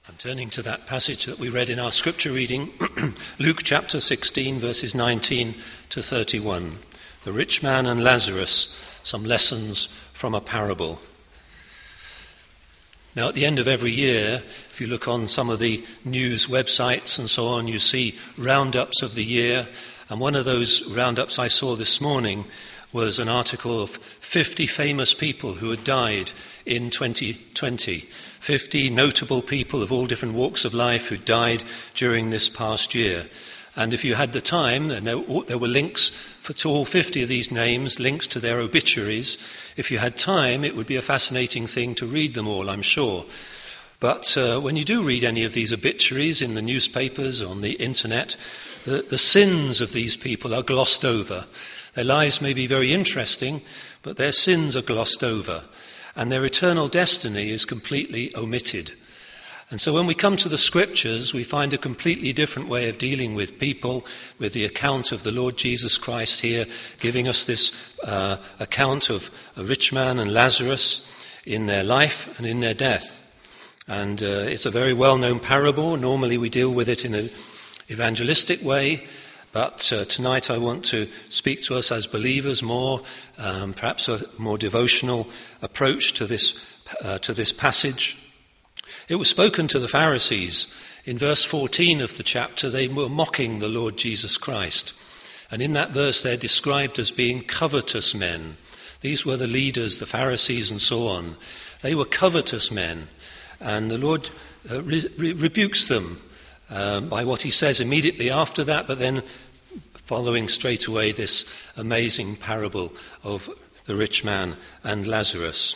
I'm turning to that passage that we read in our scripture reading, Luke chapter 16, verses 19 to 31. The rich man and Lazarus, some lessons from a parable. Now, at the end of every year, if you look on some of the news websites and so on, you see roundups of the year. And one of those roundups I saw this morning was an article of 50 famous people who had died in 2020. 50 notable people of all different walks of life who died during this past year. And if you had the time, there were links to all 50 of these names, links to their obituaries. If you had time, it would be a fascinating thing to read them all, I'm sure. But when you do read any of these obituaries in the newspapers, on the internet, the sins of these people are glossed over. Their lives may be very interesting, but their sins are glossed over, and their eternal destiny is completely omitted. And so when we come to the scriptures, we find a completely different way of dealing with people, with the account of the Lord Jesus Christ here, giving us this account of a rich man and Lazarus in their life and in their death. And it's a very well-known parable. Normally we deal with it in an evangelistic way, but tonight I want to speak to us as believers more, perhaps a more devotional approach to this passage. It was spoken to the Pharisees. In verse 14 of the chapter, they were mocking the Lord Jesus Christ. And in that verse, they're described as being covetous men. These were the leaders, the Pharisees and so on. They were covetous men. And the Lord rebukes them by what he says immediately after that, but then following straight away this amazing parable of the rich man and Lazarus.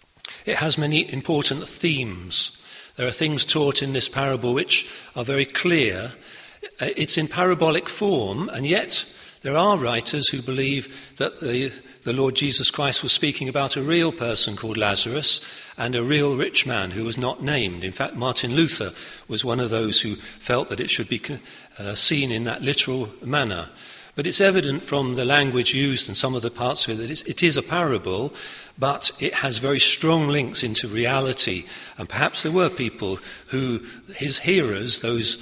It has many important themes. There are things taught in this parable which are very clear. It's in parabolic form, and yet there are writers who believe that the Lord Jesus Christ was speaking about a real person called Lazarus and a real rich man who was not named. In fact, Martin Luther was one of those who felt that it should be seen in that literal manner. But it's evident from the language used and some of the parts of it that it is a parable, but it has very strong links into reality. And perhaps there were people who, his hearers, those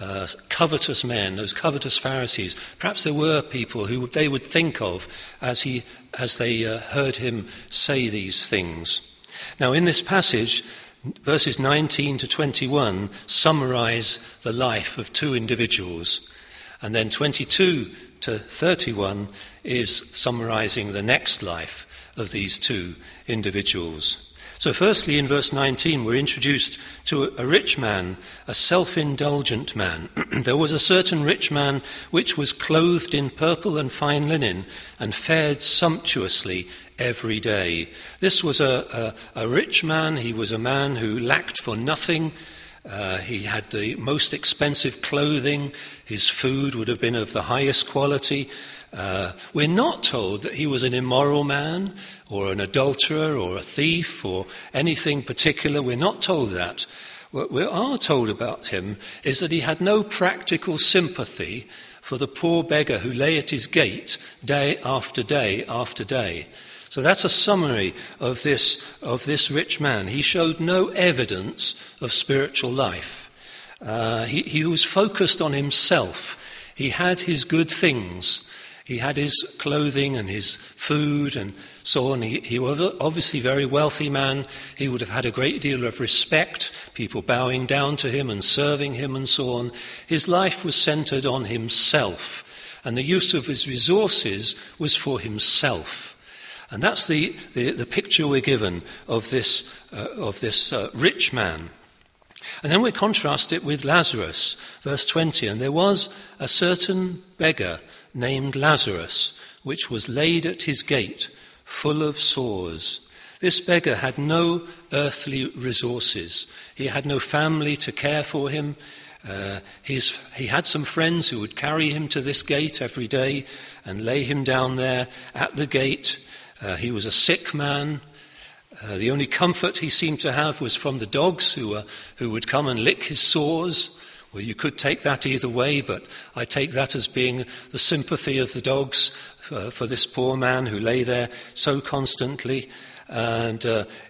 covetous men, those covetous Pharisees, perhaps there were people who they would think of as they heard him say these things. Now, in this passage, verses 19 to 21 summarize the life of two individuals. And then 22 to 31 is summarizing the next life of these two individuals. So firstly, in verse 19, we're introduced to a rich man, a self-indulgent man. There was a certain rich man which was clothed in purple and fine linen and fared sumptuously every day. This was a rich man. He was a man who lacked for nothing. He had the most expensive clothing. His food would have been of the highest quality. We're not told that he was an immoral man or an adulterer or a thief or anything particular. We're not told that. What we are told about him is that he had no practical sympathy for the poor beggar who lay at his gate day after day after day. So that's a summary of this rich man. He showed no evidence of spiritual life. He was focused on himself. He had his good things. He had his clothing and his food and so on. He was obviously a very wealthy man. He would have had a great deal of respect, people bowing down to him and serving him and so on. His life was centered on himself, and the use of his resources was for himself. And that's the picture we're given of this rich man. And then we contrast it with Lazarus, verse 20. And there was a certain beggar named Lazarus, which was laid at his gate, full of sores. This beggar had no earthly resources. He had no family to care for him. He had some friends who would carry him to this gate every day and lay him down there at the gate. He was a sick man. The only comfort he seemed to have was from the dogs who would come and lick his sores. Well, you could take that either way, but I take that as being the sympathy of the dogs for this poor man who lay there so constantly. and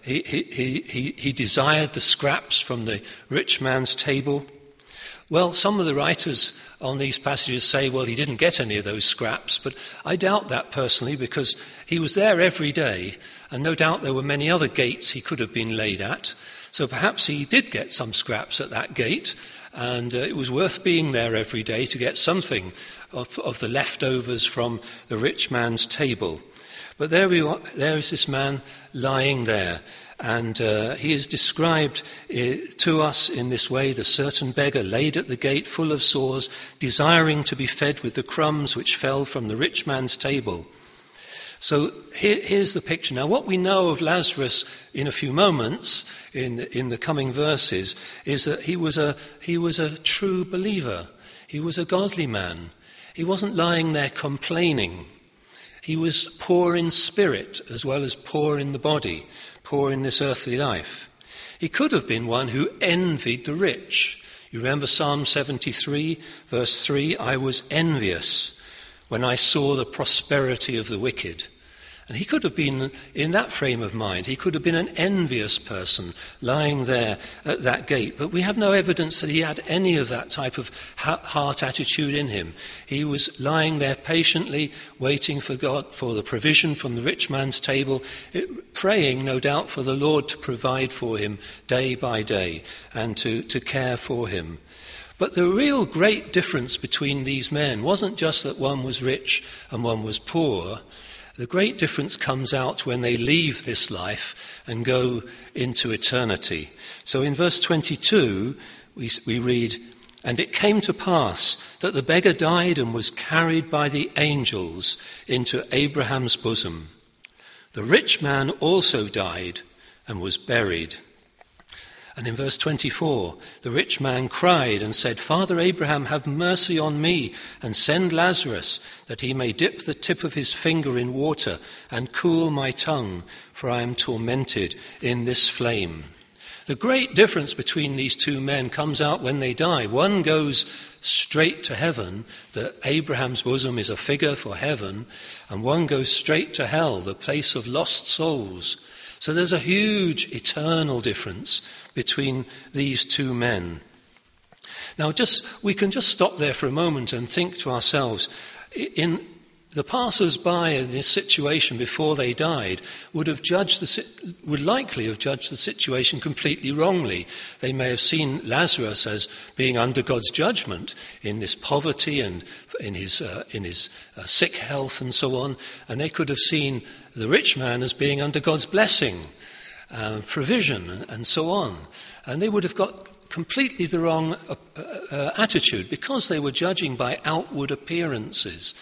he desired the scraps from the rich man's table. Well, some of the writers on these passages say, well, he didn't get any of those scraps, but I doubt that personally, because he was there every day, and no doubt there were many other gates he could have been laid at. So perhaps he did get some scraps at that gate, and it was worth being there every day to get something of the leftovers from the rich man's table. But there is this man lying there, and he is described to us in this way: the certain beggar laid at the gate full of sores, desiring to be fed with the crumbs which fell from the rich man's table. So here's the picture. Now, what we know of Lazarus in a few moments, in the coming verses, is that he was a true believer. He was a godly man. He wasn't lying there complaining. He was poor in spirit as well as poor in the body, poor in this earthly life. He could have been one who envied the rich. You remember Psalm 73, verse 3, I was envious when I saw the prosperity of the wicked. And he could have been in that frame of mind. He could have been an envious person lying there at that gate. But we have no evidence that he had any of that type of heart attitude in him. He was lying there patiently, waiting for God, for the provision from the rich man's table, praying, no doubt, for the Lord to provide for him day by day and to care for him. But the real great difference between these men wasn't just that one was rich and one was poor. The great difference comes out when they leave this life and go into eternity. So in verse 22, we read, and it came to pass that the beggar died and was carried by the angels into Abraham's bosom. The rich man also died and was buried. And in verse 24, the rich man cried and said, Father Abraham, have mercy on me and send Lazarus that he may dip the tip of his finger in water and cool my tongue, for I am tormented in this flame. The great difference between these two men comes out when they die. One goes straight to heaven, that Abraham's bosom is a figure for heaven, and one goes straight to hell, the place of lost souls. So there's a huge eternal difference between these two men. Now, we can just stop there for a moment and think to ourselves, in the passers-by in this situation before they died would likely have judged the situation completely wrongly. They may have seen Lazarus as being under God's judgment in this poverty and in his sick health and so on, and they could have seen the rich man as being under God's blessing, provision, and so on. And they would have got completely the wrong attitude because they were judging by outward appearances.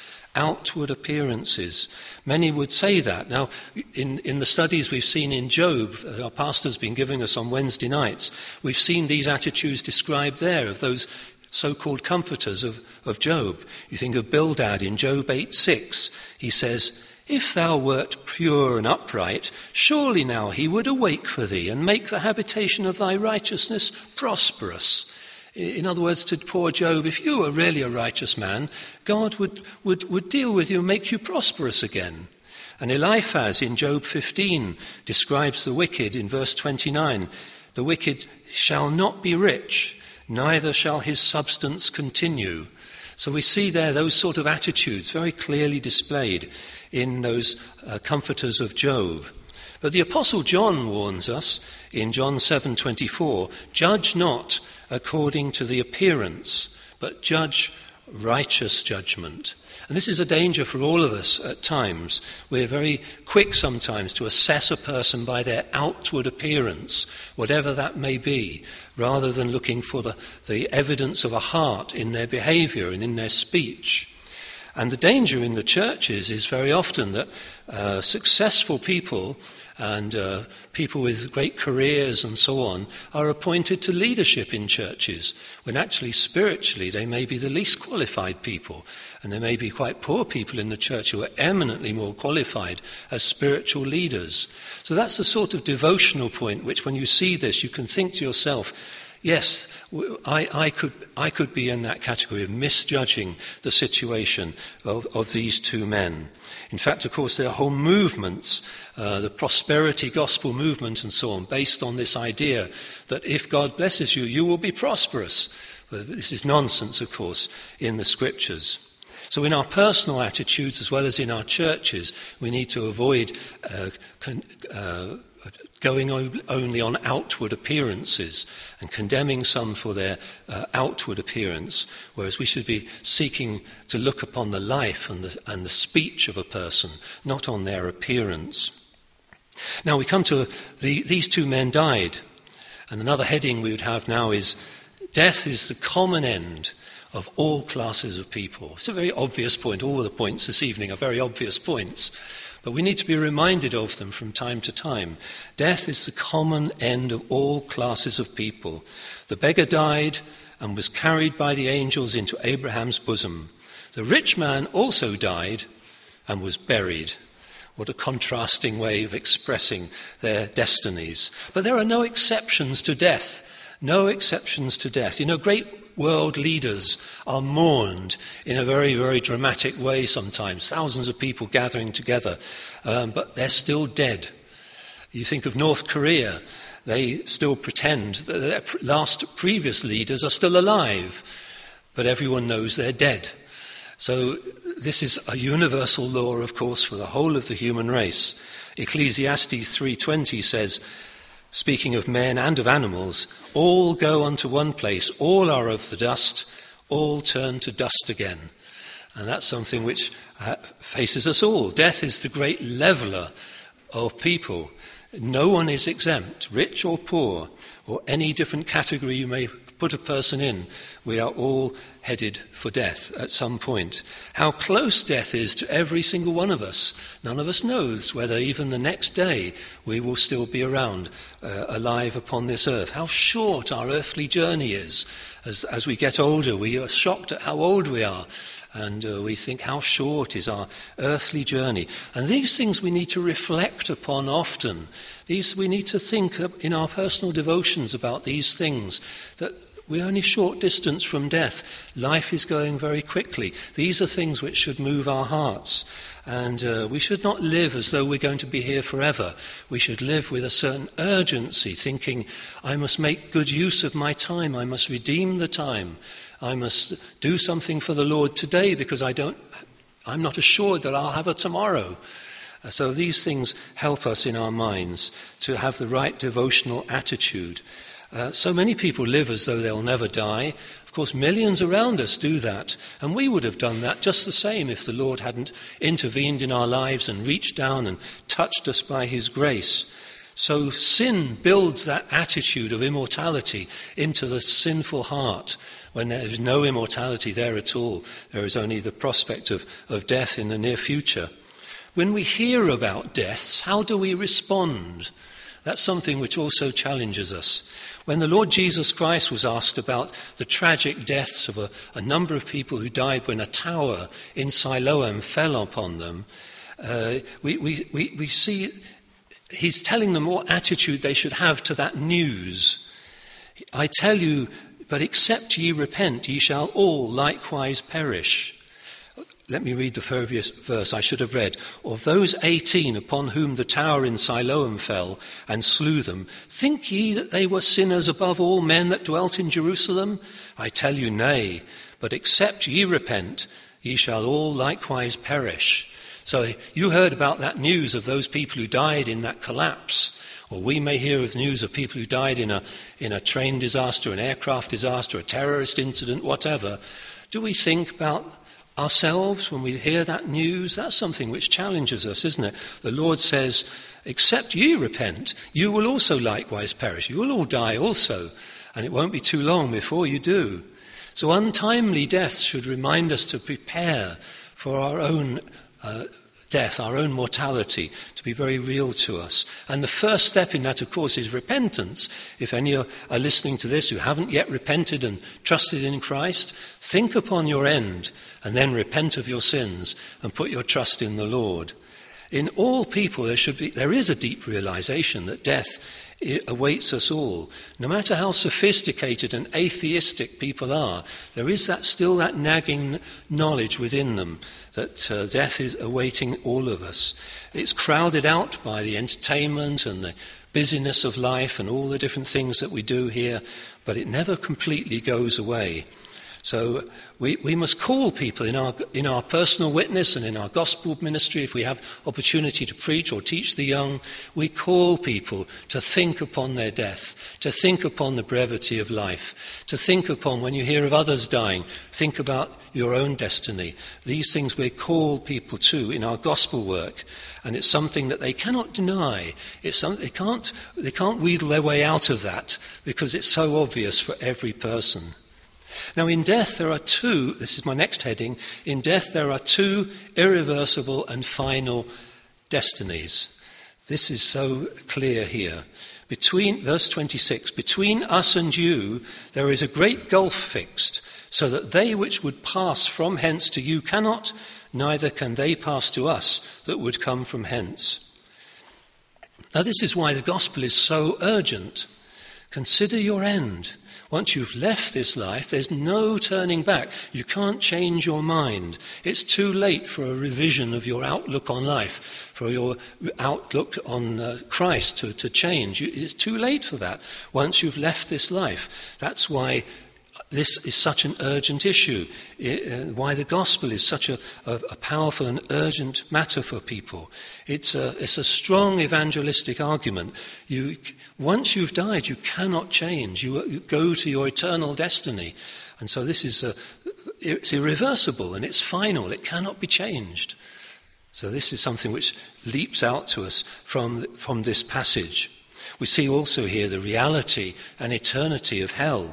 Many would say that. Now, in the studies we've seen in Job, our pastor's been giving us on Wednesday nights, we've seen these attitudes described there of those so-called comforters of Job. You think of Bildad in Job 8:6. He says, if thou wert pure and upright, surely now he would awake for thee and make the habitation of thy righteousness prosperous. In other words, to poor Job, if you were really a righteous man, God would deal with you and make you prosperous again. And Eliphaz in Job 15 describes the wicked in verse 29. The wicked shall not be rich, neither shall his substance continue. So we see there those sort of attitudes very clearly displayed in those comforters of Job. But the Apostle John warns us in John 7:24, judge not according to the appearance, but judge righteous judgment. And this is a danger for all of us at times. We're very quick sometimes to assess a person by their outward appearance, whatever that may be, rather than looking for the evidence of a heart in their behavior and in their speech. And the danger in the churches is very often that successful people and people with great careers and so on are appointed to leadership in churches, when actually spiritually they may be the least qualified people, and there may be quite poor people in the church who are eminently more qualified as spiritual leaders. So that's the sort of devotional point which, when you see this, you can think to yourself, Yes, I could be in that category of misjudging the situation of these two men. In fact, of course, there are whole movements, the prosperity gospel movement and so on, based on this idea that if God blesses you, you will be prosperous. But this is nonsense, of course, in the scriptures. So in our personal attitudes as well as in our churches, we need to avoid going only on outward appearances and condemning some for their outward appearance, whereas we should be seeking to look upon the life and the speech of a person, not on their appearance. Now we come to these two men died, and another heading we would have now is death is the common end of all classes of people. It's a very obvious point. All the points this evening are very obvious points, but we need to be reminded of them from time to time. Death is the common end of all classes of people. The beggar died and was carried by the angels into Abraham's bosom. The rich man also died and was buried. What a contrasting way of expressing their destinies. But there are no exceptions to death. No exceptions to death. You know, great world leaders are mourned in a very, very dramatic way sometimes. Thousands of people gathering together, but they're still dead. You think of North Korea, they still pretend that their previous leaders are still alive, but everyone knows they're dead. So this is a universal law, of course, for the whole of the human race. Ecclesiastes 3:20 says, speaking of men and of animals, all go unto one place, all are of the dust, all turn to dust again. And that's something which faces us all. Death is the great leveller of people. No one is exempt, rich or poor, or any different category you may put a person in. We are all headed for death at some point. How close death is to every single one of us, none of us knows whether even the next day we will still be around, alive upon this earth. How short our earthly journey is. As we get older, we are shocked at how old we are. And we think how short is our earthly journey. And these things we need to reflect upon often. We need to think in our personal devotions about these things, that we're only short distance from death. Life is going very quickly. These are things which should move our hearts. And we should not live as though we're going to be here forever. We should live with a certain urgency, thinking, I must make good use of my time. I must redeem the time. I must do something for the Lord today because I'm not assured that I'll have a tomorrow. So these things help us in our minds to have the right devotional attitude. So many people live as though they'll never die. Of course, millions around us do that. And we would have done that just the same if the Lord hadn't intervened in our lives and reached down and touched us by his grace. So sin builds that attitude of immortality into the sinful heart. When there is no immortality there at all, there is only the prospect of death in the near future. When we hear about deaths, how do we respond? That's something which also challenges us. When the Lord Jesus Christ was asked about the tragic deaths of a number of people who died when a tower in Siloam fell upon them, we see he's telling them what attitude they should have to that news. I tell you, but except ye repent, ye shall all likewise perish. Let me read the previous verse I should have read. Of those 18 upon whom the tower in Siloam fell and slew them, think ye that they were sinners above all men that dwelt in Jerusalem? I tell you, nay, but except ye repent, ye shall all likewise perish. So you heard about that news of those people who died in that collapse. Or we may hear of news of people who died in a train disaster, an aircraft disaster, a terrorist incident, whatever. Do we think about ourselves when we hear that news? That's something which challenges us, isn't it? The Lord says, except ye repent, you will also likewise perish. You will all die also, and it won't be too long before you do. So untimely deaths should remind us to prepare for our own death, our own mortality, to be very real to us. And the first step in that, of course, is repentance. If any are listening to this who haven't yet repented and trusted in Christ, think upon your end and then repent of your sins and put your trust in the Lord. In all people there is a deep realization that death It awaits us all. No matter how sophisticated and atheistic people are, there is still that nagging knowledge within them that death is awaiting all of us. It's crowded out by the entertainment and the busyness of life and all the different things that we do here, but it never completely goes away. So we must call people in our personal witness and in our gospel ministry, if we have opportunity to preach or teach the young, we call people to think upon their death, to think upon the brevity of life, to think upon when you hear of others dying, think about your own destiny. These things we call people to in our gospel work, and it's something that they cannot deny. It's something they can't wheedle their way out of that because it's so obvious for every person. Now, in death, there are two, this is my next heading, in death there are two irreversible and final destinies. This is so clear here. Verse 26, between us and you there is a great gulf fixed, so that they which would pass from hence to you cannot, neither can they pass to us that would come from hence. Now, this is why the gospel is so urgent. Consider your end. Once you've left this life, there's no turning back. You can't change your mind. It's too late for a revision of your outlook on life, for your outlook on Christ to change. It's too late for that once you've left this life. That's why this is such an urgent issue, why the gospel is such a powerful and urgent matter for people. It's a strong evangelistic argument. Once you've died, you cannot change. You go to your eternal destiny. And so this is it's irreversible and it's final. It cannot be changed. So this is something which leaps out to us from this passage. We see also here the reality and eternity of hell.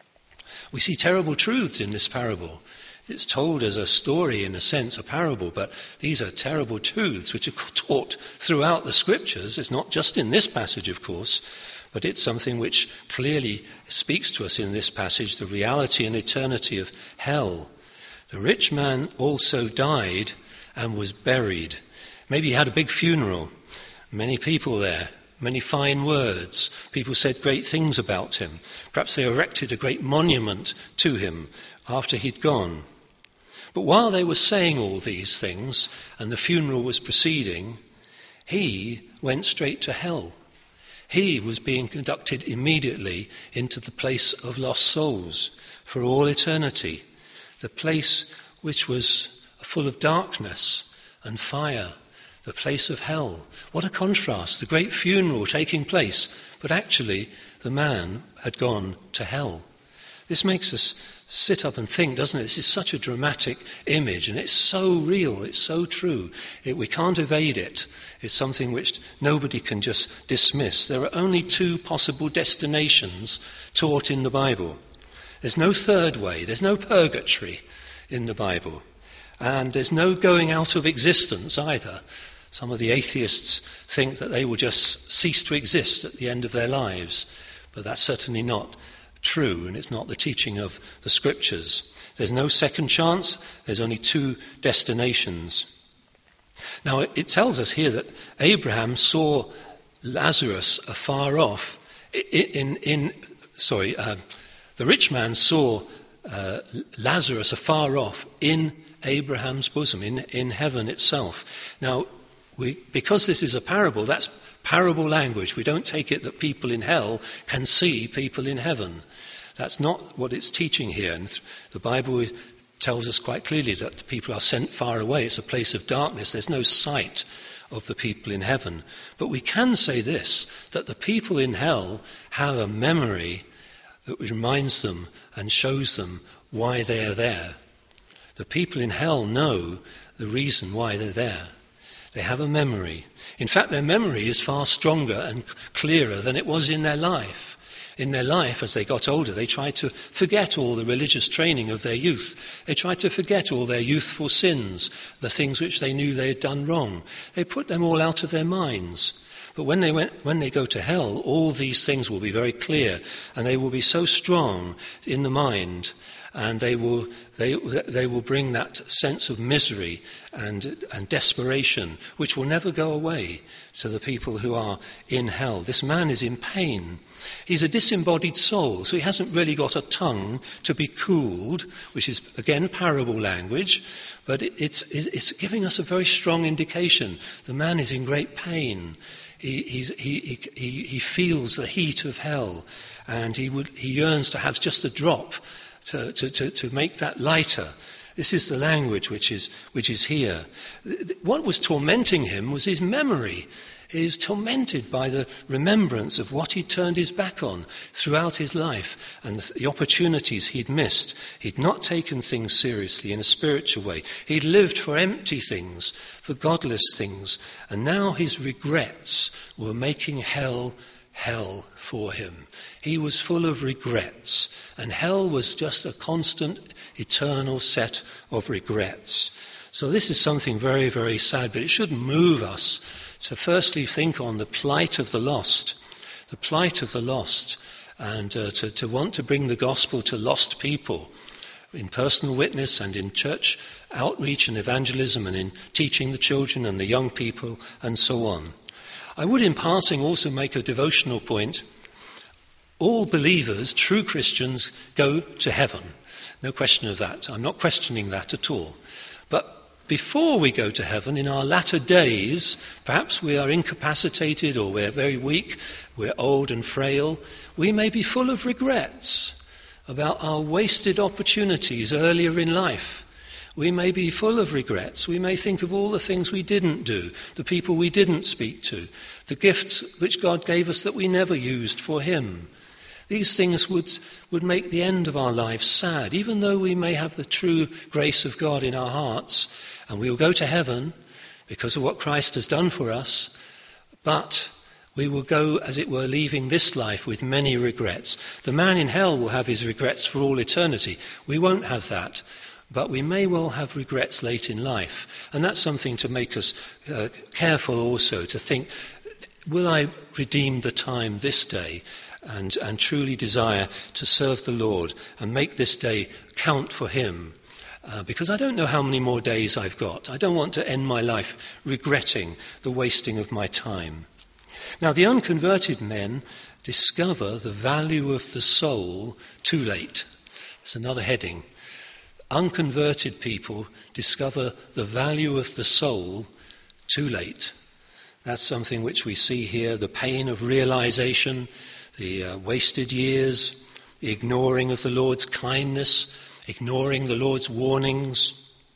We see terrible truths in this parable. It's told as a story, in a sense, a parable, but these are terrible truths which are taught throughout the scriptures. It's not just in this passage, of course, but it's something which clearly speaks to us in this passage, the reality and eternity of hell. The rich man also died and was buried. Maybe he had a big funeral, many people there. Many fine words. People said great things about him. Perhaps they erected a great monument to him after he'd gone. But while they were saying all these things and the funeral was proceeding, he went straight to hell. He was being conducted immediately into the place of lost souls for all eternity, the place which was full of darkness and fire. The place of hell. What a contrast, the great funeral taking place, but actually the man had gone to hell. This makes us sit up and think, doesn't it? This is such a dramatic image, and it's so real, it's so true. We can't evade it. It's something which nobody can just dismiss. There are only two possible destinations taught in the Bible. There's no third way, there's no purgatory in the Bible. And there's no going out of existence either. Some of the atheists think that they will just cease to exist at the end of their lives, but that's certainly not true, and it's not the teaching of the scriptures. There's no second chance, there's only two destinations. Now, it tells us here that Abraham saw Lazarus afar off. The rich man saw Lazarus afar off in Abraham's bosom, in heaven itself. Now, because this is a parable, that's parable language. We don't take it that people in hell can see people in heaven. That's not what it's teaching here. And the Bible tells us quite clearly that people are sent far away. It's a place of darkness. There's no sight of the people in heaven. But we can say this, that the people in hell have a memory that reminds them and shows them why they are there. The people in hell know the reason why they're there. They have a memory. In fact, their memory is far stronger and clearer than it was in their life. In their life, as they got older, they tried to forget all the religious training of their youth. They tried to forget all their youthful sins, the things which they knew they had done wrong. They put them all out of their minds. But when they go to hell, all these things will be very clear, and they will be so strong in the mind, and they will bring that sense of misery and desperation, which will never go away to the people who are in hell. This man is in pain. He's a disembodied soul, so he hasn't really got a tongue to be cooled, which is, again, parable language, but it's giving us a very strong indication. The man is in great pain. He feels the heat of hell, and he yearns to have just a drop to make that lighter. This is the language which is here. What was tormenting him was his memory. He is tormented by the remembrance of what he'd turned his back on throughout his life and the opportunities he'd missed. He'd not taken things seriously in a spiritual way. He'd lived for empty things, for godless things, and now his regrets were making hell for him. He was full of regrets, and hell was just a constant, eternal set of regrets. So this is something very, very sad, but it should move us to firstly think on the plight of the lost, and to want to bring the gospel to lost people in personal witness and in church outreach and evangelism and in teaching the children and the young people and so on. I would in passing also make a devotional point. All believers, true Christians, go to heaven. No question of that. I'm not questioning that at all. But before we go to heaven, in our latter days, perhaps we are incapacitated or we're very weak, we're old and frail, we may be full of regrets about our wasted opportunities earlier in life. We may be full of regrets. We may think of all the things we didn't do, the people we didn't speak to, the gifts which God gave us that we never used for him. These things would make the end of our lives sad, even though we may have the true grace of God in our hearts, and we will go to heaven because of what Christ has done for us, but we will go, as it were, leaving this life with many regrets. The man in hell will have his regrets for all eternity. We won't have that, but we may well have regrets late in life, and that's something to make us careful also, to think, will I redeem the time this day and truly desire to serve the Lord and make this day count for him? Because I don't know how many more days I've got. I don't want to end my life regretting the wasting of my time. Now, the unconverted men discover the value of the soul too late. That's another heading. Unconverted people discover the value of the soul too late. That's something which we see here, the pain of realization, the wasted years, the ignoring of the Lord's kindness, ignoring the Lord's warnings,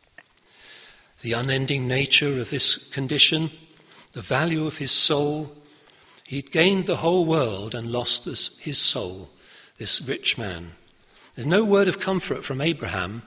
the unending nature of this condition, the value of his soul. He'd gained the whole world and lost his soul, this rich man. There's no word of comfort from Abraham.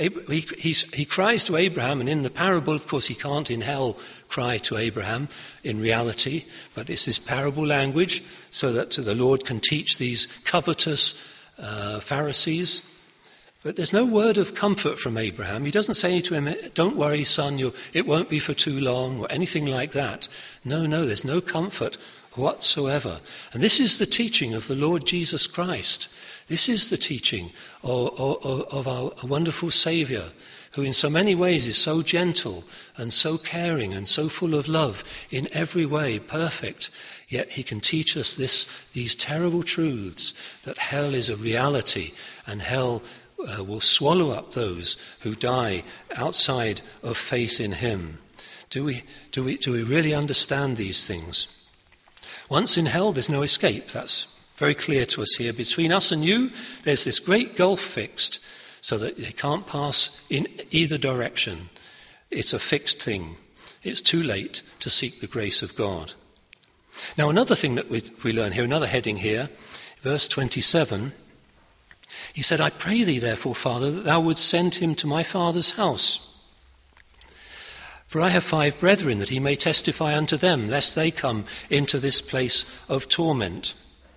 He cries to Abraham, and in the parable, of course, he can't in hell cry to Abraham in reality, but it's this parable language so that the Lord can teach these covetous Pharisees. But there's no word of comfort from Abraham. He doesn't say to him, don't worry, son, it won't be for too long, or anything like that. No, there's no comfort whatsoever. And this is the teaching of the Lord Jesus Christ. This is the teaching of our wonderful Saviour, who in so many ways is so gentle and so caring and so full of love in every way, perfect. Yet he can teach us these terrible truths, that hell is a reality and hell will swallow up those who die outside of faith in him. Do we really understand these things? Once in hell, there's no escape. That's very clear to us here. Between us and you, there's this great gulf fixed so that they can't pass in either direction. It's a fixed thing. It's too late to seek the grace of God. Now, another thing that we learn here, another heading here, verse 27, he said, I pray thee, therefore, Father, that thou wouldst send him to my father's house. For I have 5 brethren, that he may testify unto them, lest they come into this place of torment.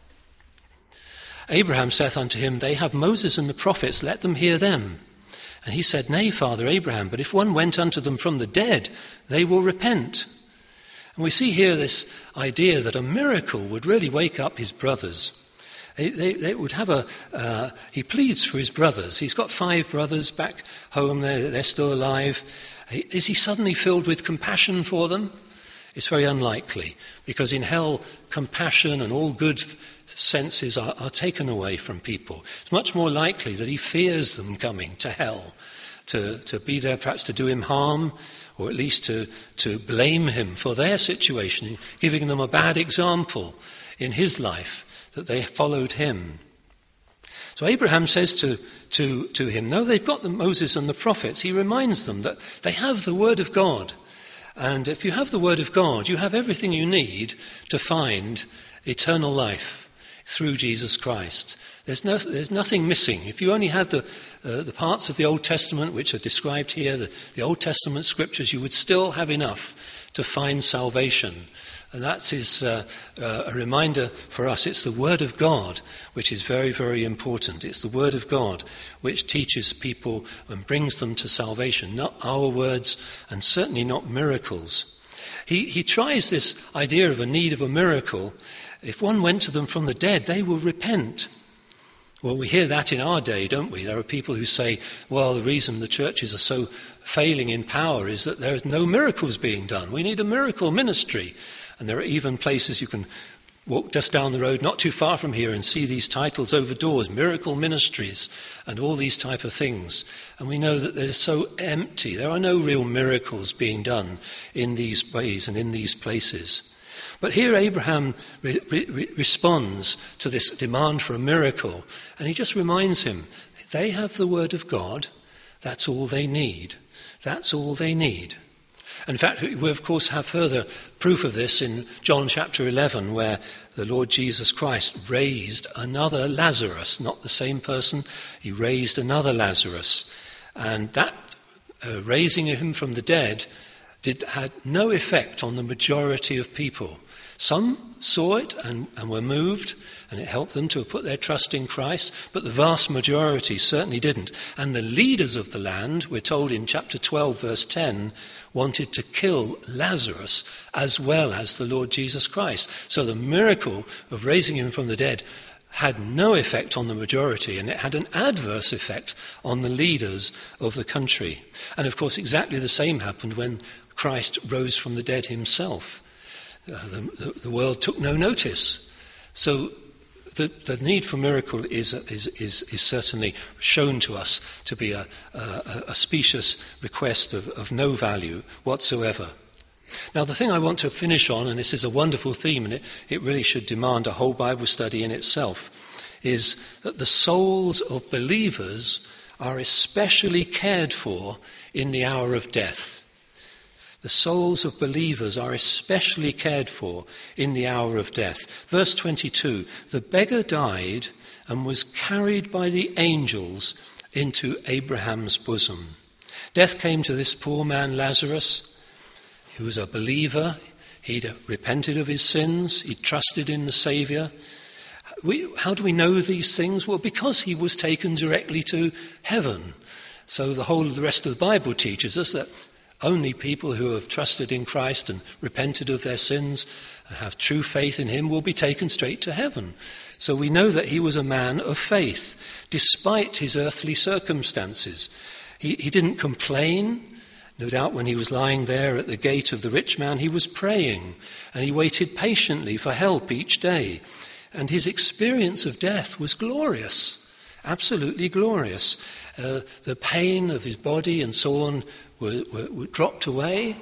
Abraham saith unto him, They have Moses and the prophets, let them hear them. And he said, Nay, Father Abraham, but if one went unto them from the dead, they will repent. And we see here this idea that a miracle would really wake up his brothers. They would have he pleads for his brothers. He's got 5 brothers back home, they're still alive. Is he suddenly filled with compassion for them? It's very unlikely, because in hell, compassion and all good senses are taken away from people. It's much more likely that he fears them coming to hell, to be there perhaps to do him harm, or at least to blame him for their situation, giving them a bad example in his life, that they followed him. So Abraham says to him, no, they've got Moses and the prophets. He reminds them that they have the word of God. And if you have the word of God, you have everything you need to find eternal life through Jesus Christ. There's nothing missing. If you only had the parts of the Old Testament which are described here, the Old Testament scriptures, you would still have enough to find salvation. And that is a reminder for us. It's the Word of God which is very, very important. It's the Word of God which teaches people and brings them to salvation, not our words and certainly not miracles. He tries this idea of a need of a miracle. If one went to them from the dead, they will repent. Well, we hear that in our day, don't we? There are people who say, well, the reason the churches are so failing in power is that there are no miracles being done. We need a miracle ministry. And there are even places you can walk just down the road, not too far from here, and see these titles over doors, miracle ministries, and all these type of things. And we know that they're so empty. There are no real miracles being done in these ways and in these places. But here Abraham responds to this demand for a miracle, and he just reminds him, they have the word of God, that's all they need. That's all they need. In fact, we of course have further proof of this in John chapter 11, where the Lord Jesus Christ raised another Lazarus, not the same person, he raised another Lazarus. And that raising him from the dead had no effect on the majority of people. Some saw it and were moved, and it helped them to put their trust in Christ, but the vast majority certainly didn't. And the leaders of the land, we're told in chapter 12, verse 10, wanted to kill Lazarus as well as the Lord Jesus Christ. So the miracle of raising him from the dead had no effect on the majority, and it had an adverse effect on the leaders of the country. And of course, exactly the same happened when Christ rose from the dead himself. The world took no notice. So the need for miracle is certainly shown to us to be a specious request of no value whatsoever. Now, the thing I want to finish on, and this is a wonderful theme, and it really should demand a whole Bible study in itself, is that the souls of believers are especially cared for in the hour of death. The souls of believers are especially cared for in the hour of death. Verse 22, the beggar died and was carried by the angels into Abraham's bosom. Death came to this poor man Lazarus. He was a believer. He'd repented of his sins. He trusted in the Saviour. How do we know these things? Well, because he was taken directly to heaven. So the whole of the rest of the Bible teaches us that only people who have trusted in Christ and repented of their sins and have true faith in him will be taken straight to heaven. So we know that he was a man of faith, despite his earthly circumstances. He didn't complain. No doubt when he was lying there at the gate of the rich man, he was praying, and he waited patiently for help each day. And his experience of death was glorious, absolutely glorious. The pain of his body and so on were dropped away.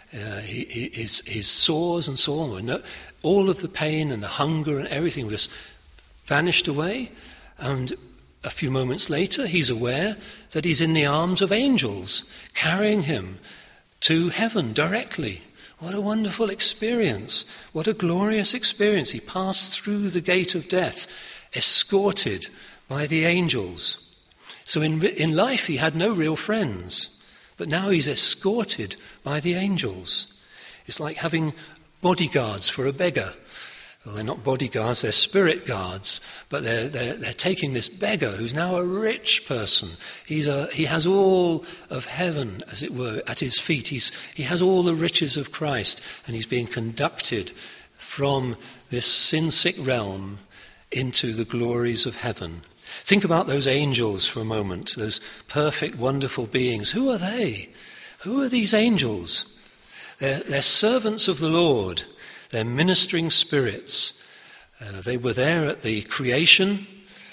His sores and so on, all of the pain and the hunger and everything just vanished away. And a few moments later, he's aware that he's in the arms of angels, carrying him to heaven directly. What a wonderful experience. What a glorious experience. He passed through the gate of death, escorted by the angels. So in life, he had no real friends, but now he's escorted by the angels. It's like having bodyguards for a beggar. Well, they're not bodyguards, they're spirit guards, but they're taking this beggar who's now a rich person. He has all of heaven, as it were, at his feet. He has all the riches of Christ, and he's being conducted from this sin-sick realm into the glories of heaven. Think about those angels for a moment, those perfect, wonderful beings. Who are they? Who are these angels? They're servants of the Lord. They're ministering spirits. They were there at the creation,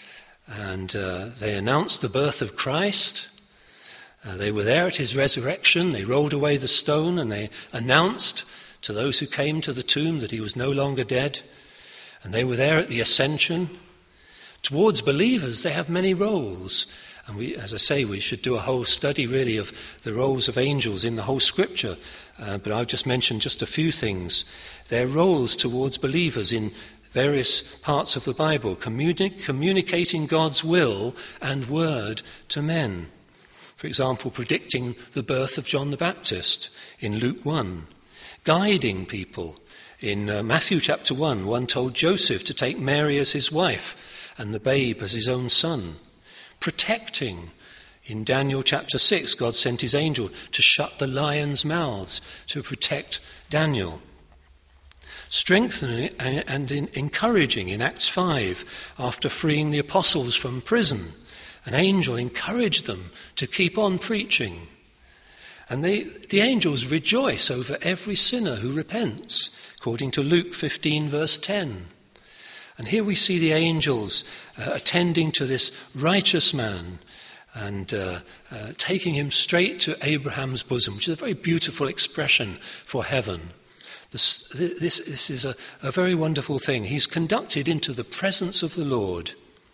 and they announced the birth of Christ. They were there at his resurrection. They rolled away the stone, and they announced to those who came to the tomb that he was no longer dead. And they were there at the ascension. Towards believers, they have many roles. And as I say, we should do a whole study really of the roles of angels in the whole scripture. But I've just mentioned just a few things. Their roles towards believers in various parts of the Bible, communicating God's will and word to men. For example, predicting the birth of John the Baptist in Luke 1. Guiding people. In Matthew chapter 1, one told Joseph to take Mary as his wife and the babe as his own son. Protecting. In Daniel chapter 6, God sent his angel to shut the lions' mouths to protect Daniel. Strengthening and encouraging in Acts 5, after freeing the apostles from prison. An angel encouraged them to keep on preaching. And the angels rejoice over every sinner who repents, according to Luke 15, verse 10. And here we see the angels attending to this righteous man and taking him straight to Abraham's bosom, which is a very beautiful expression for heaven. This is a very wonderful thing. He's conducted into the presence of the Lord.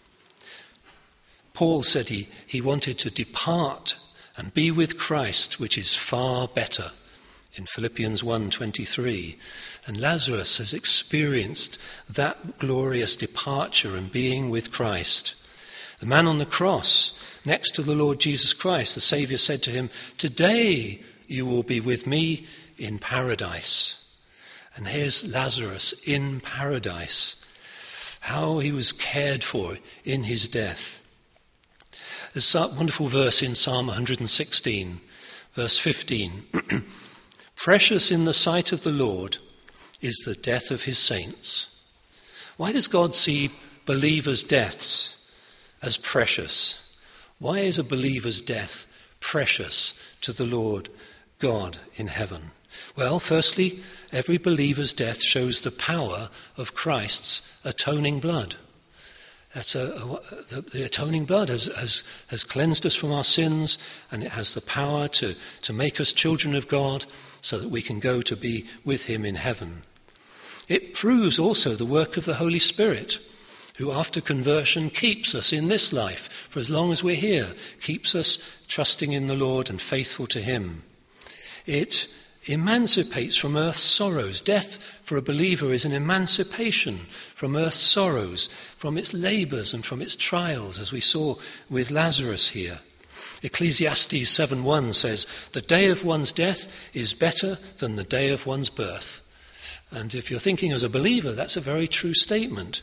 Paul said he wanted to depart and be with Christ, which is far better, in Philippians 1:23. And Lazarus has experienced that glorious departure and being with Christ. The man on the cross, next to the Lord Jesus Christ, the Saviour said to him, "Today you will be with me in paradise." And here's Lazarus in paradise, how he was cared for in his death. There's a wonderful verse in Psalm 116, verse 15. Precious in the sight of the Lord is the death of his saints. Why does God see believers' deaths as precious? Why is a believer's death precious to the Lord God in heaven? Well, firstly, every believer's death shows the power of Christ's atoning blood. That's the atoning blood has cleansed us from our sins, and it has the power to make us children of God so that we can go to be with him in heaven. It proves also the work of the Holy Spirit, who after conversion keeps us in this life for as long as we're here, keeps us trusting in the Lord and faithful to him. It emancipates from earth's sorrows. Death for a believer is an emancipation from earth's sorrows, from its labours and from its trials, as we saw with Lazarus here. Ecclesiastes 7:1 says, "The day of one's death is better than the day of one's birth." And if you're thinking as a believer, that's a very true statement.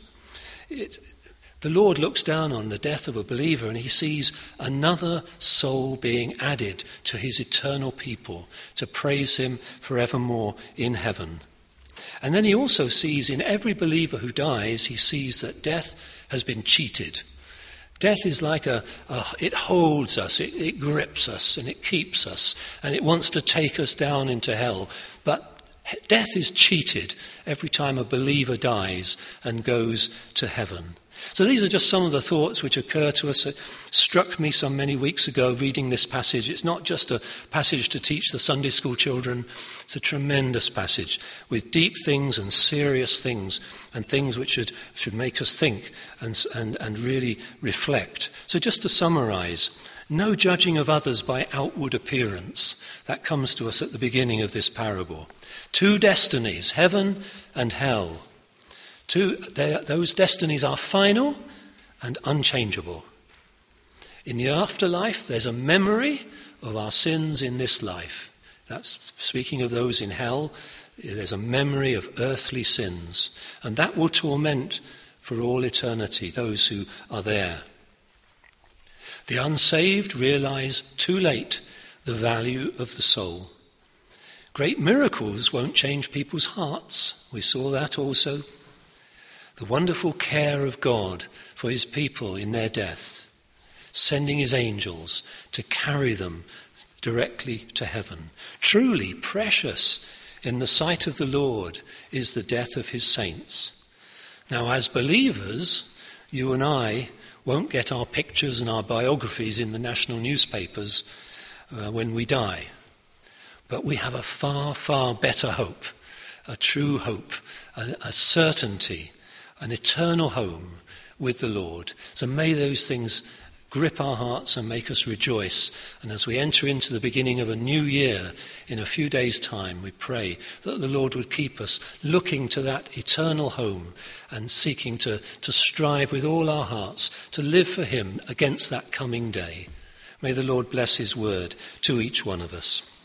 The Lord looks down on the death of a believer and he sees another soul being added to his eternal people to praise him forevermore in heaven. And then he also sees in every believer who dies, he sees that death has been cheated. Death is like it holds us, it grips us and it keeps us and it wants to take us down into hell. But death is cheated every time a believer dies and goes to heaven. So these are just some of the thoughts which occur to us. It struck me some many weeks ago reading this passage. It's not just a passage to teach the Sunday school children. It's a tremendous passage with deep things and serious things and things which should make us think and really reflect. So just to summarize, no judging of others by outward appearance. That comes to us at the beginning of this parable. Two destinies, heaven and hell. Those destinies are final and unchangeable. In the afterlife, there's a memory of our sins in this life. That's speaking of those in hell. There's a memory of earthly sins, and that will torment for all eternity those who are there. The unsaved realize too late the value of the soul. Great miracles won't change people's hearts. We saw that also. The wonderful care of God for his people in their death, sending his angels to carry them directly to heaven. Truly precious in the sight of the Lord is the death of his saints. Now, as believers, you and I won't get our pictures and our biographies in the national newspapers when we die. But we have a far, far better hope, a true hope, a certainty, an eternal home with the Lord. So may those things grip our hearts and make us rejoice. And as we enter into the beginning of a new year in a few days' time, we pray that the Lord would keep us looking to that eternal home and seeking to strive with all our hearts to live for him against that coming day. May the Lord bless his word to each one of us.